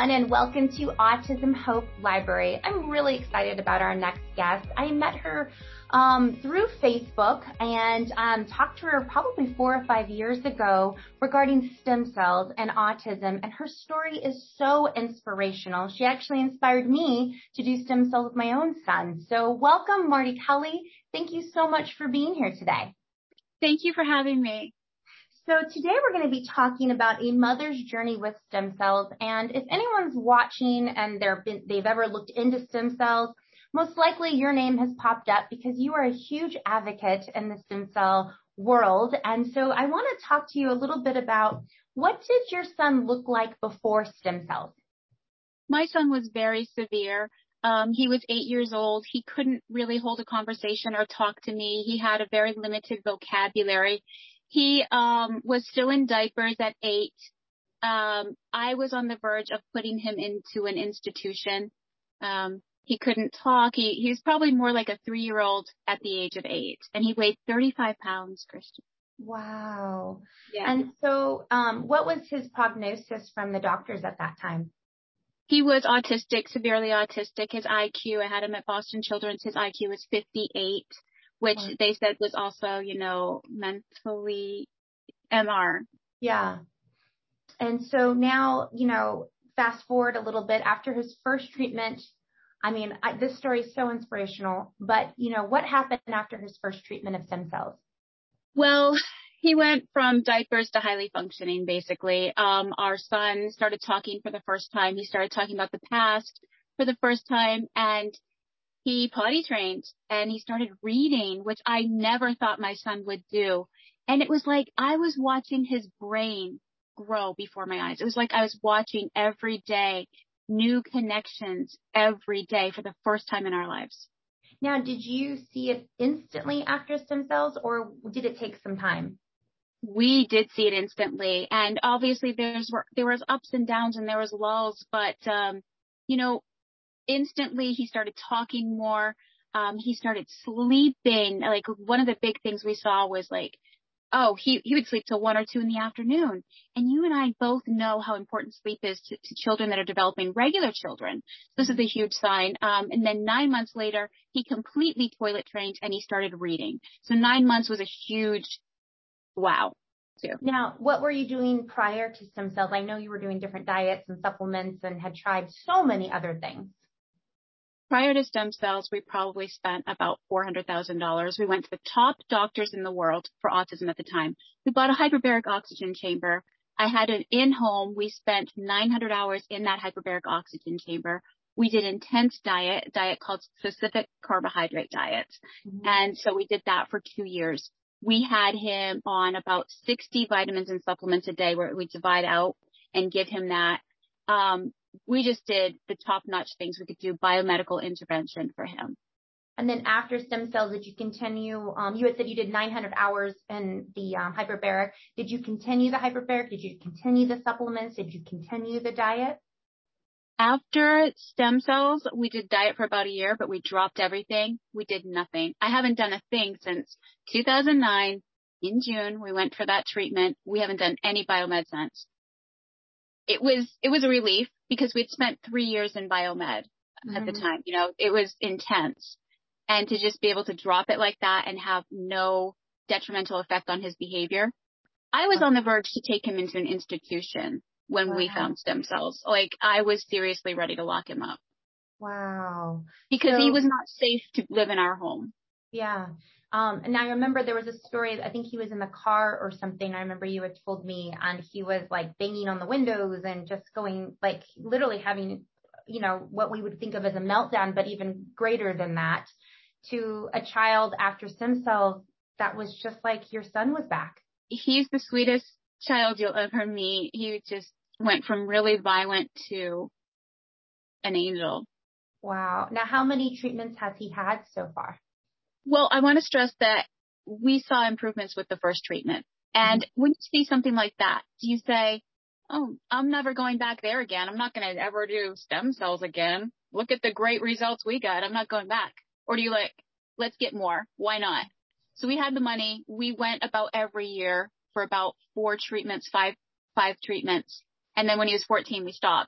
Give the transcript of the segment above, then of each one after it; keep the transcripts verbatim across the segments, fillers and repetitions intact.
everyone, and welcome to Autism Hope Library. I'm really excited about our next guest. I met her um, through Facebook and um, talked to her probably four or five years ago regarding stem cells and autism, and her story is so inspirational. She actually inspired me to do stem cells with my own son. So welcome, Marty Kelly. Thank you so much for being here today. Thank you for having me. So today we're going to be talking about a mother's journey with stem cells. And if anyone's watching and been, they've ever looked into stem cells, most likely your name has popped up because you are a huge advocate in the stem cell world. And so I want to talk to you a little bit about, what did your son look like before stem cells? My son was very severe. Um, he was eight years old. He couldn't really hold a conversation or talk to me. He had a very limited vocabulary. He um, was still in diapers at eight. Um, I was on the verge of putting him into an institution. Um, he couldn't talk. He, he was probably more like a three-year-old at the age of eight, and he weighed thirty-five pounds, Christian. Wow. Yeah. And so um, what was his prognosis from the doctors at that time? He was autistic, severely autistic. His I Q, I had him at Boston Children's, his I Q was fifty-eight. Which wow. They said was also, you know, mentally M R. Yeah. And so now, you know, fast forward a little bit after his first treatment. I mean, I, this story is so inspirational, but, you know, what happened after his first treatment of stem cells? Well, he went from diapers to highly functioning, basically. Um, our son started talking for the first time. He started talking about the past for the first time, and he potty trained and he started reading, which I never thought my son would do. And it was like I was watching his brain grow before my eyes. It was like I was watching every day new connections every day for the first time in our lives. Now, did you see it instantly after stem cells, or did it take some time? We did see it instantly. And obviously there's, there was ups and downs and there was lulls, but, um, you know, instantly, he started talking more. Um, he started sleeping. Like one of the big things we saw was like, oh, he, he would sleep till one or two in the afternoon. And you and I both know how important sleep is to, to children that are developing, regular children. This is a huge sign. Um, and then nine months later, he completely toilet trained and he started reading. So nine months was a huge wow. Too. Now, what were you doing prior to stem cells? I know you were doing different diets and supplements and had tried so many other things. Prior to stem cells, we probably spent about four hundred thousand dollars. We went to the top doctors in the world for autism at the time. We bought a hyperbaric oxygen chamber. I had it in-home. We spent nine hundred hours in that hyperbaric oxygen chamber. We did intense diet, a diet called specific carbohydrate diet. Mm-hmm. And so we did that for two years. We had him on about sixty vitamins and supplements a day where we divide out and give him that. Um, We just did the top-notch things we could do, biomedical intervention for him. And then after stem cells, did you continue? Um, you had said you did nine hundred hours in the um, hyperbaric. Did you continue the hyperbaric? Did you continue the supplements? Did you continue the diet? After stem cells, we did diet for about a year, but we dropped everything. We did nothing. I haven't done a thing since two thousand nine. In June, we went for that treatment. We haven't done any biomed since. It was, it was a relief because we'd spent three years in biomed mm-hmm. at the time. You know, it was intense. And to just be able to drop it like that and have no detrimental effect on his behavior. I was on the verge to take him into an institution when wow. we found stem cells. Like I was seriously ready to lock him up. Wow. Because so, he was not safe to live in our home. Yeah. Um, and I remember there was a story, I think he was in the car or something. I remember you had told me, and he was like banging on the windows and just going like literally having, you know, what we would think of as a meltdown, but even greater than that, to a child after stem cells that was just like your son was back. He's the sweetest child you'll ever meet. He just went from really violent to an angel. Wow. Now, how many treatments has he had so far? Well, I want to stress that we saw improvements with the first treatment. And mm-hmm. when you see something like that, do you say, oh, I'm never going back there again. I'm not going to ever do stem cells again. Look at the great results we got. I'm not going back. Or do you like, let's get more. Why not? So we had the money. We went about every year for about four treatments, five, five treatments. And then when he was fourteen, we stopped.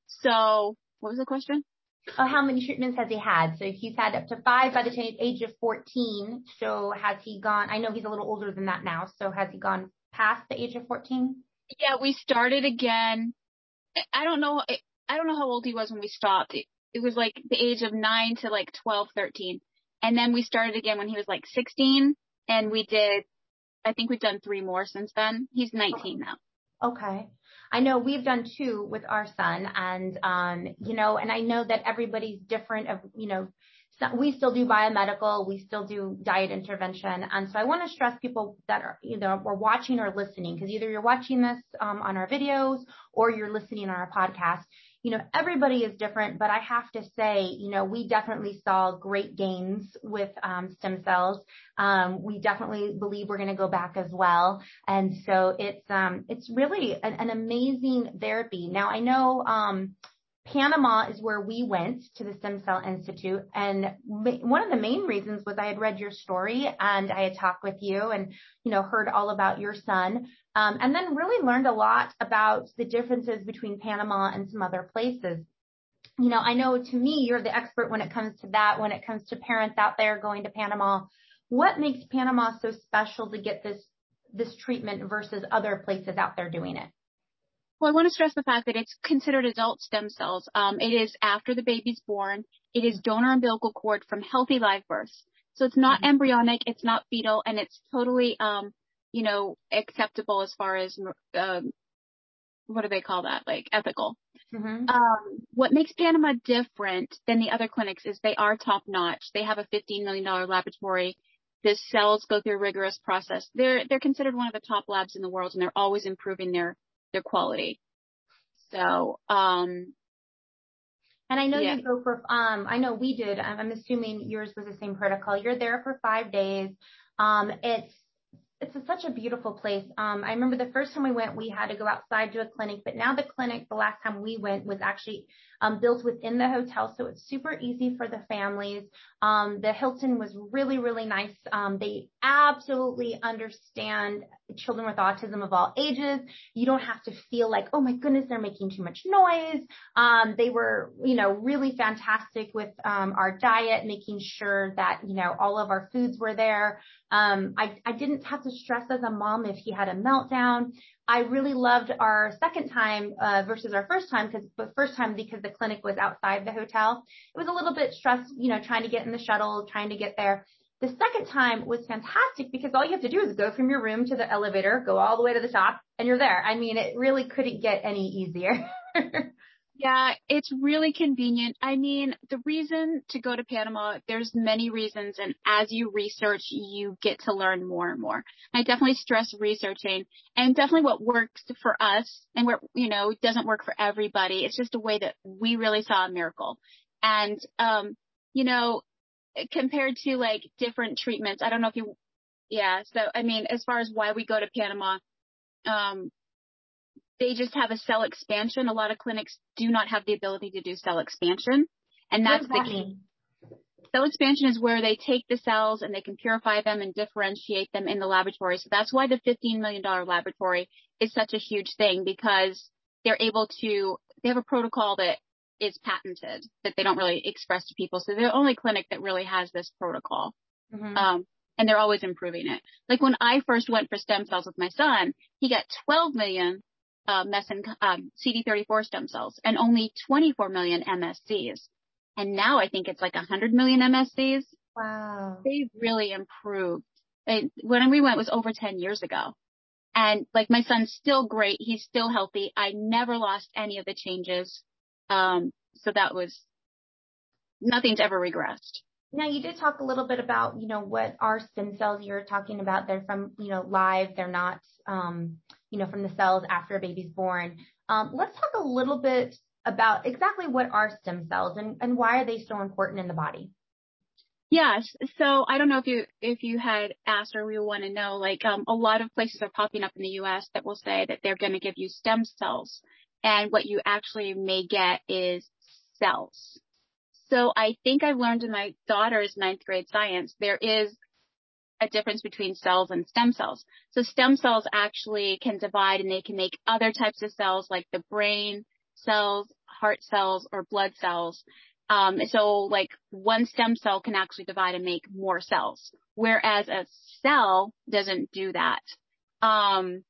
So what was the question? Oh, how many treatments has he had? So he's had up to five by the age of fourteen. So has he gone? I know he's a little older than that now. So has he gone past the age of fourteen? Yeah, we started again. I don't know. I don't know how old he was when we stopped. It, it was like the age of nine to like twelve, thirteen. And then we started again when he was like sixteen. And we did, I think we've done three more since then. He's nineteen now. Okay. I know we've done two with our son, and, um, you know, and I know that everybody's different of, you know, so we still do biomedical, we still do diet intervention. And so I want to stress people that are, you know, we're watching or listening, because either you're watching this um, on our videos or you're listening on our podcast. You know, everybody is different, but I have to say, you know, we definitely saw great gains with um, stem cells. Um, we definitely believe we're going to go back as well. And so it's, um, it's really an, an amazing therapy. Now I know, um, Panama is where we went to the Stem Cell Institute. And one of the main reasons was I had read your story and I had talked with you and, you know, heard all about your son. Um, and then really learned a lot about the differences between Panama and some other places. You know, I know to me, you're the expert when it comes to that, when it comes to parents out there going to Panama. What makes Panama so special to get this, this treatment versus other places out there doing it? Well, I want to stress the fact that it's considered adult stem cells. Um, it is after the baby's born. It is donor umbilical cord from healthy live births. So it's not mm-hmm. embryonic, it's not fetal, and it's totally, um, you know, acceptable as far as, um, what do they call that? Like ethical. Mm-hmm. Um, what makes Panama different than the other clinics is they are top notch. They have a fifteen million dollars laboratory. The cells go through a rigorous process. They're, they're considered one of the top labs in the world, and they're always improving their their quality. So, um, and I know yeah. you go for, um, I know we did, I'm assuming yours was the same protocol. You're there for five days. Um, it's, it's a, such a beautiful place. Um, I remember the first time we went, we had to go outside to a clinic, but now the clinic, the last time we went, was actually um, built within the hotel. So it's super easy for the families. Um, the Hilton was really, really nice. Um, they absolutely understand children with autism of all ages. You don't have to feel like, oh my goodness, they're making too much noise. Um, they were, you know, really fantastic with um, our diet, making sure that, you know, all of our foods were there. Um, I, I didn't have to stress as a mom if he had a meltdown. I really loved our second time uh, versus our first time, because the first time, because the clinic was outside the hotel, it was a little bit stressed, you know, trying to get in the shuttle, trying to get there. The second time was fantastic because all you have to do is go from your room to the elevator, go all the way to the top, and you're there. I mean, it really couldn't get any easier. Yeah, it's really convenient. I mean, the reason to go to Panama, there's many reasons. And as you research, you get to learn more and more. I definitely stress researching, and definitely what works for us and what, you know, doesn't work for everybody. It's just a way that we really saw a miracle. And, um, you know, compared to like different treatments, I don't know if you, yeah. So, I mean, as far as why we go to Panama, um, they just have a cell expansion. A lot of clinics do not have the ability to do cell expansion. And that's the key. Cell expansion is where they take the cells and they can purify them and differentiate them in the laboratory. So that's why the fifteen million dollars laboratory is such a huge thing, because they're able to, they have a protocol that is patented that they don't really express to people. So they're the only clinic that really has this protocol. Mm-hmm. Um, and they're always improving it. Like when I first went for stem cells with my son, he got twelve million Uh, messen, um, C D thirty-four stem cells and only twenty-four million M S Cs. And now I think it's like one hundred million M S Cs. Wow. They've really improved. They, when we went, it was over ten years ago. And like my son's still great. He's still healthy. I never lost any of the changes. Um, so that was, nothing's ever regressed. Now, you did talk a little bit about, you know, what are stem cells you're talking about. They're from, you know, live. They're not, um, you know, from the cells after a baby's born. Um, let's talk a little bit about exactly what are stem cells and, and why are they so important in the body? Yes. So I don't know if you, if you had asked or we want to know, like, um, a lot of places are popping up in the U S that will say that they're going to give you stem cells. And what you actually may get is cells. So I think I've learned in my daughter's ninth grade science, there is a difference between cells and stem cells. So stem cells actually can divide and they can make other types of cells like the brain cells, heart cells or blood cells. Um, so like one stem cell can actually divide and make more cells, whereas a cell doesn't do that. Um,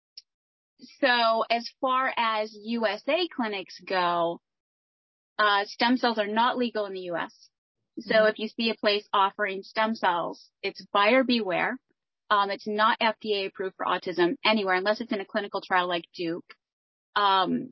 so as far as U S A clinics go, uh, stem cells are not legal in the U S. So mm-hmm. if you see a place offering stem cells, it's buyer beware. Um, it's not F D A approved for autism anywhere unless it's in a clinical trial like Duke. Um,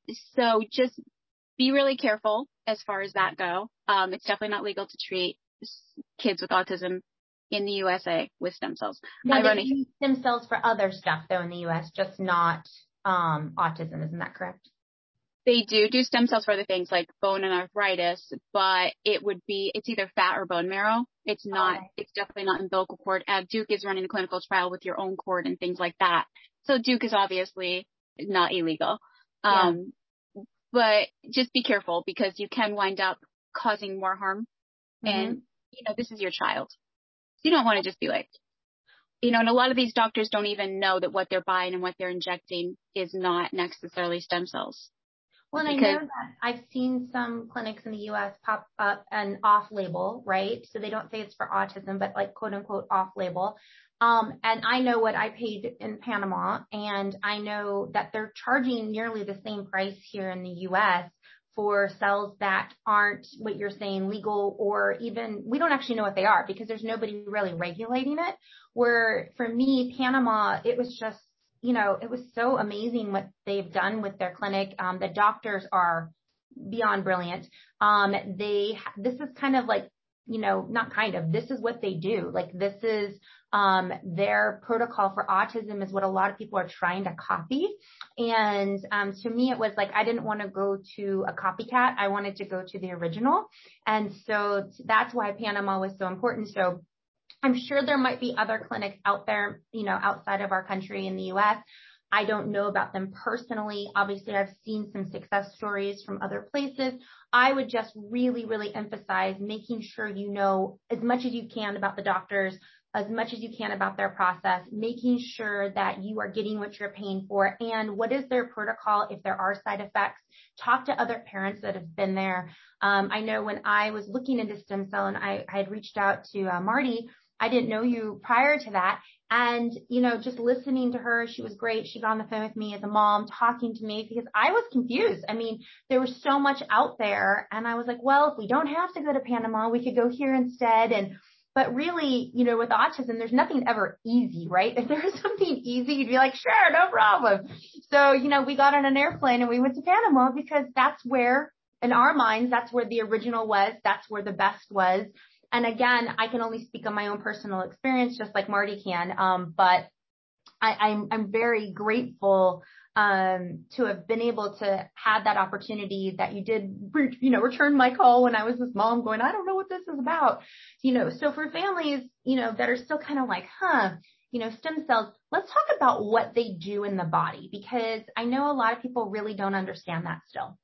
so just be really careful as far as that go. Um, it's definitely not legal to treat kids with autism in the U S A with stem cells. Now, they use stem cells for other stuff though in the U S, just not um, autism. Isn't that correct? They do do stem cells for other things like bone and arthritis, but it would be, it's either fat or bone marrow. It's not, okay. It's definitely not umbilical cord. Uh, Duke is running a clinical trial with your own cord and things like that. So Duke is obviously not illegal. Um, yeah. But just be careful because you can wind up causing more harm. Mm-hmm. And, you know, this is your child. So you don't want to just be like, you know, and a lot of these doctors don't even know that what they're buying and what they're injecting is not necessarily stem cells. Well, and I know that I've seen some clinics in the U S pop up an off-label, right? So they don't say it's for autism, but like quote unquote off-label. Um, and I know what I paid in Panama, and I know that they're charging nearly the same price here in the U S for cells that aren't what you're saying legal, or even we don't actually know what they are because there's nobody really regulating it. Where for me, Panama, it was just, you know, it was so amazing what they've done with their clinic. Um, the doctors are beyond brilliant. Um, they, this is kind of like, you know, not kind of, this is what they do. Like this is, um, their protocol for autism is what a lot of people are trying to copy. And, um, to me, it was like, I didn't want to go to a copycat. I wanted to go to the original. And so that's why Panama was so important. So I'm sure there might be other clinics out there, you know, outside of our country in the U S. I don't know about them personally. Obviously, I've seen some success stories from other places. I would just really, really emphasize making sure you know as much as you can about the doctors, as much as you can about their process, making sure that you are getting what you're paying for and what is their protocol if there are side effects. Talk to other parents that have been there. Um, I know when I was looking into stem cell and I, I had reached out to uh, Marty, I didn't know you prior to that. And, you know, just listening to her, she was great. She got on the phone with me as a mom talking to me because I was confused. I mean, there was so much out there. And I was like, well, if we don't have to go to Panama, we could go here instead. And, but really, you know, with autism, there's nothing ever easy, right? If there was something easy, you'd be like, sure, no problem. So, you know, we got on an airplane and we went to Panama because that's where, in our minds, that's where the original was. That's where the best was. And again, I can only speak on my own personal experience, just like Marty can. Um, but I, I'm, I'm very grateful, um, to have been able to have that opportunity that you did, you know, return my call when I was this mom going, I don't know what this is about, you know, so for families, you know, that are still kind of like, huh, you know, stem cells, let's talk about what they do in the body, because I know a lot of people really don't understand that still.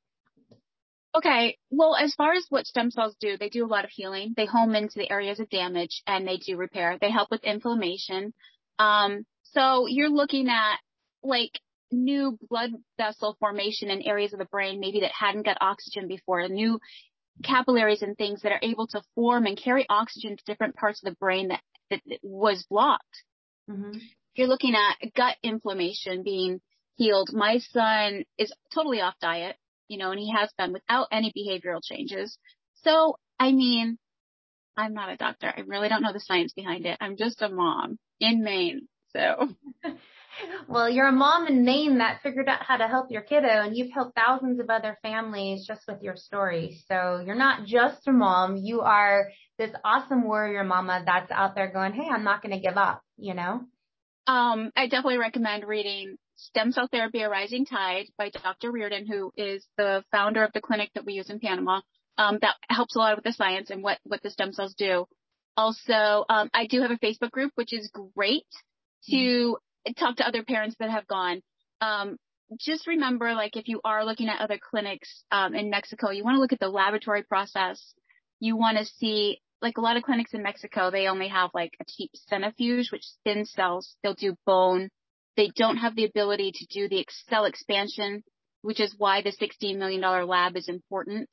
Okay. Well, as far as what stem cells do, they do a lot of healing. They home into the areas of damage and they do repair. They help with inflammation. Um, so you're looking at like new blood vessel formation in areas of the brain, maybe that hadn't got oxygen before, new capillaries and things that are able to form and carry oxygen to different parts of the brain that, that was blocked. Mm-hmm. You're looking at gut inflammation being healed. My son is totally off diet. You know, and he has been without any behavioral changes. So, I mean, I'm not a doctor. I really don't know the science behind it. I'm just a mom in Maine. So, well, you're a mom in Maine that figured out how to help your kiddo, and you've helped thousands of other families just with your story. So you're not just a mom. You are this awesome warrior mama that's out there going, hey, I'm not going to give up, you know? Um, I definitely recommend reading Stem Cell Therapy, A Rising Tide by Doctor Reardon, who is the founder of the clinic that we use in Panama. Um, that helps a lot with the science and what, what the stem cells do. Also, um, I do have a Facebook group, which is great to mm-hmm. talk to other parents that have gone. Um, just remember, like, if you are looking at other clinics um, in Mexico, you want to look at the laboratory process. You want to see, like, a lot of clinics in Mexico, they only have, like, a cheap centrifuge, which spins cells. They'll do bone. They don't have the ability to do the cell expansion which is why the sixteen million dollars lab is important.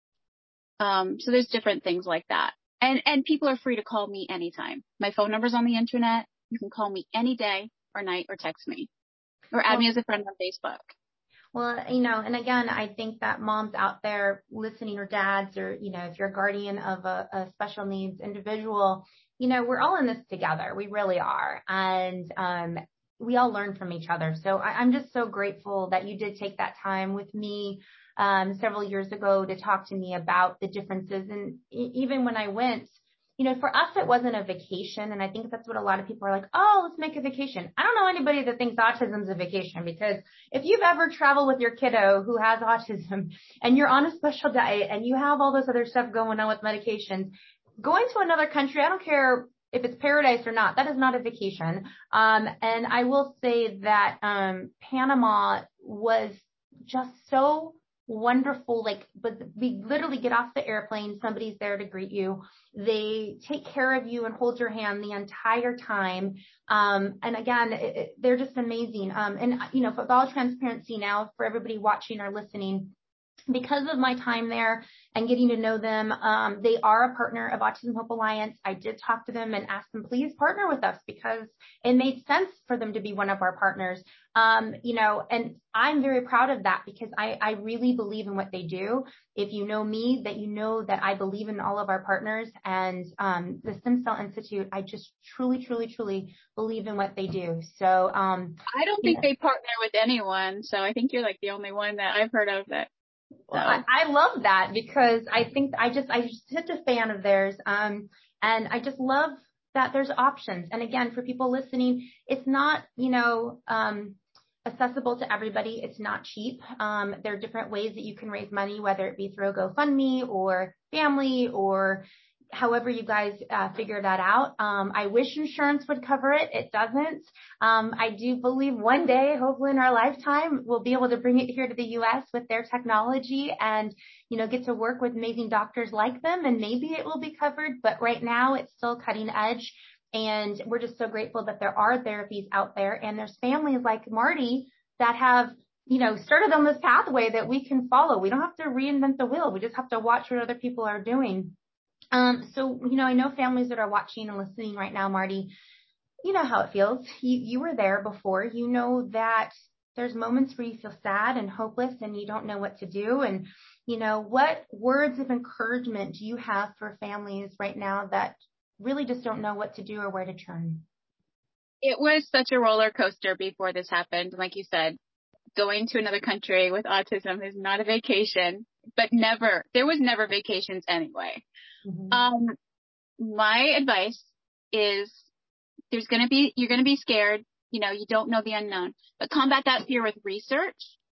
Um, so there's different things like that. And, and people are free to call me anytime. My phone number's on the internet. You can call me any day or night or text me or add well, me as a friend on Facebook. Well, you know, and again, I think that moms out there listening, or dads, or, you know, if you're a guardian of a, a special needs individual, you know, we're all in this together. We really are. And, um, we all learn from each other. So I, I'm just so grateful that you did take that time with me, um, several years ago to talk to me about the differences. And e- even when I went, you know, for us, it wasn't a vacation. And I think that's what a lot of people are like, oh, let's make a vacation. I don't know anybody that thinks autism's a vacation, because if you've ever traveled with your kiddo who has autism and you're on a special diet and you have all this other stuff going on with medications, going to another country, I don't care if it's paradise or not, that is not a vacation. Um, and I will say that, um, Panama was just so wonderful. Like, but we literally get off the airplane, somebody's there to greet you. They take care of you and hold your hand the entire time. Um, and again, it, it, they're just amazing. Um, and you know, with all transparency now for everybody watching or listening, because of my time there and getting to know them, um, they are a partner of Autism Hope Alliance. I did talk to them and ask them, please partner with us, because it made sense for them to be one of our partners. Um, you know, and I'm very proud of that, because I, I really believe in what they do. If you know me, that you know that I believe in all of our partners, and um, the Stem Cell Institute, I just truly, truly, truly believe in what they do. So um, I don't think know. they partner with anyone. So I think you're like the only one that I've heard of that. Well, I, I love that, because I think I just, I just such a fan of theirs. Um, and I just love that there's options. And again, for people listening, it's not, you know, um, accessible to everybody. It's not cheap. Um, there are different ways that you can raise money, whether it be through a GoFundMe or family, or however you guys uh, figure that out. Um, I wish insurance would cover it. It doesn't. Um, I do believe one day, hopefully in our lifetime, we'll be able to bring it here to the U S with their technology and, you know, get to work with amazing doctors like them, and maybe it will be covered. But right now it's still cutting edge. And we're just so grateful that there are therapies out there, and there's families like Marty that have, you know, started on this pathway that we can follow. We don't have to reinvent the wheel. We just have to watch what other people are doing. Um, so, you know, I know families that are watching and listening right now, Marty, you know how it feels. You, you were there before. You know that there's moments where you feel sad and hopeless and you don't know what to do. And, you know, what words of encouragement do you have for families right now that really just don't know what to do or where to turn? It was such a roller coaster before this happened. Like you said, going to another country with autism is not a vacation, but never, there was never vacations anyway. Mm-hmm. Um, my advice is there's going to be, you're going to be scared. You know, you don't know the unknown, but combat that fear with research.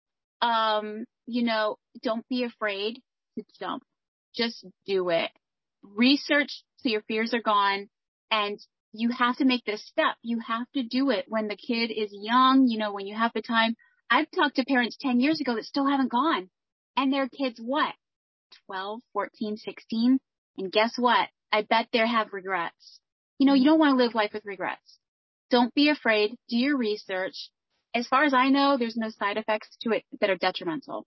Um, you know, don't be afraid to jump. Just do it. Research so your fears are gone, and you have to make this step. You have to do it when the kid is young, you know, when you have the time. I've talked to parents ten years ago that still haven't gone, and their kids, what, twelve, fourteen, sixteen? And guess what? I bet they have regrets. You know, you don't want to live life with regrets. Don't be afraid. Do your research. As far as I know, there's no side effects to it that are detrimental.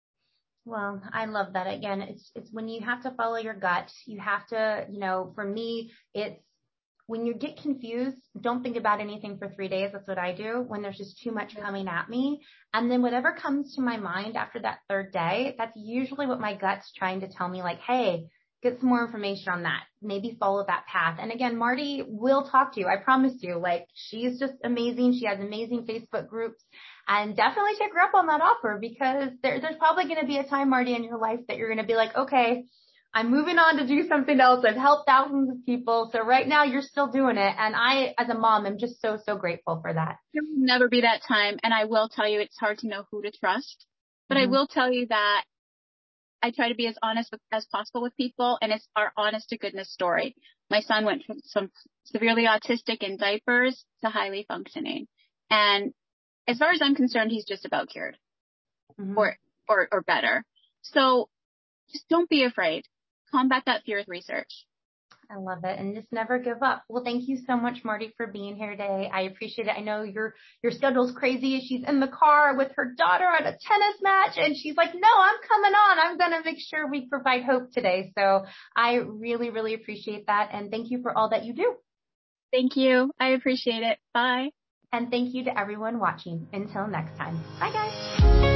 Well, I love that. Again, it's, it's when you have to follow your gut, you have to, you know, for me, it's when you get confused, don't think about anything for three days. That's what I do when there's just too much coming at me. And then whatever comes to my mind after that third day, that's usually what my gut's trying to tell me, like, hey, get some more information on that. Maybe follow that path. And again, Marty will talk to you. I promise you. Like, she's just amazing. She has amazing Facebook groups, and definitely take her up on that offer, because there, there's probably going to be a time, Marty, in your life that you're going to be like, okay, I'm moving on to do something else. I've helped thousands of people. So right now you're still doing it. And I, as a mom, am just so, so grateful for that. There will never be that time. And I will tell you, it's hard to know who to trust, but mm-hmm. I will tell you that I try to be as honest with, as possible with people, and it's our honest to goodness story. My son went from some severely autistic in diapers to highly functioning. And as far as I'm concerned, he's just about cured mm-hmm. or, or, or better. So just don't be afraid. Combat that fear with research. I love it. And just never give up. Well, thank you so much, Marty, for being here today. I appreciate it. I know your, your schedule's crazy. She's in the car with her daughter at a tennis match and she's like, no, I'm coming on. I'm going to make sure we provide hope today. So I really, really appreciate that. And thank you for all that you do. Thank you. I appreciate it. Bye. And thank you to everyone watching. Until next time. Bye, guys.